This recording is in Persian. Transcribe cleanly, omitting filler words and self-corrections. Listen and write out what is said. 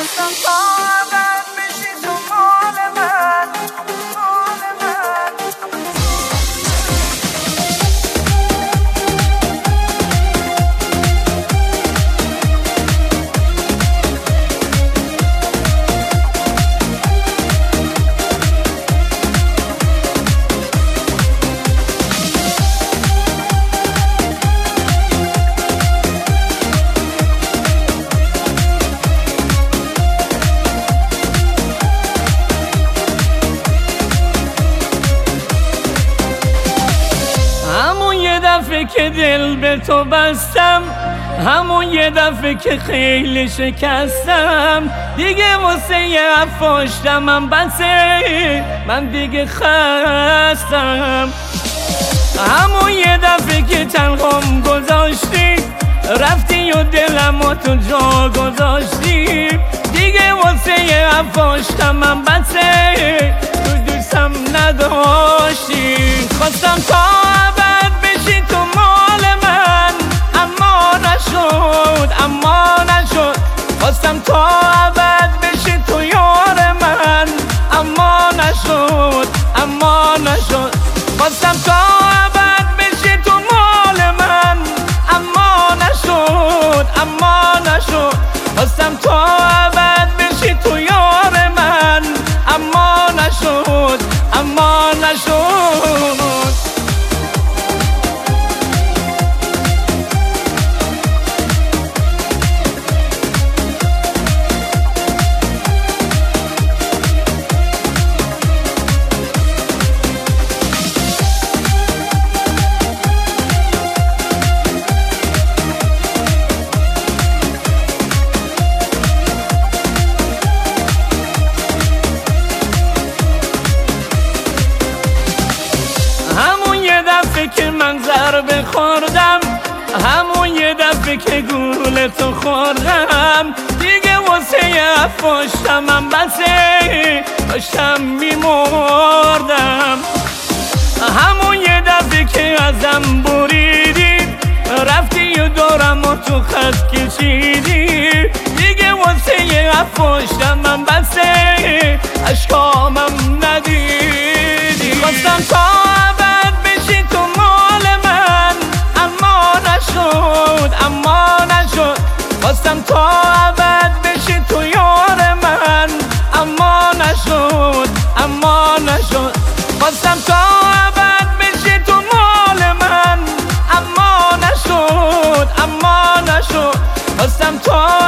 که دل به تو بستم، همون یه دفعه که خیلی شکستم، دیگه واسه افاشتم من بسه، من دیگه خستم. همون یه دفعه که تنهام گذاشتی، رفتی و دلمو تو جا گذاشتی، دیگه واسه افاشتم من بسه، تو دوستم نداشتی. خواستم تا ابد بشی تو مال من، اما نشد، اما نشد. خواستم تا ابد بشی تو یار من، اما نشد، اما نشد. خواستم تا ابد بشی تو مال من، اما نشد، اما نشد. خواستم تا ابد بشی تو یار من، اما نشد، اما نشد. که من ضربه خوردم، همون یه دفعه که گول تو خوردم، دیگه واسه افاشتم من بسه، داشتم میمردم. همون یه دفعه که ازم بریدی، رفتی و دارم و تو خط کشیدی، دیگه واسه افاشتم من بسه، اشکامم ندیدی. خواستم تا ابد بشی تو مال من، اما نشد، اما نشد. خواستم تا ابد بشی تو یار من، اما نشد، اما نشد. خواستم تا ابد بشی تو مال من، اما نشد، اما نشد. خواستم تا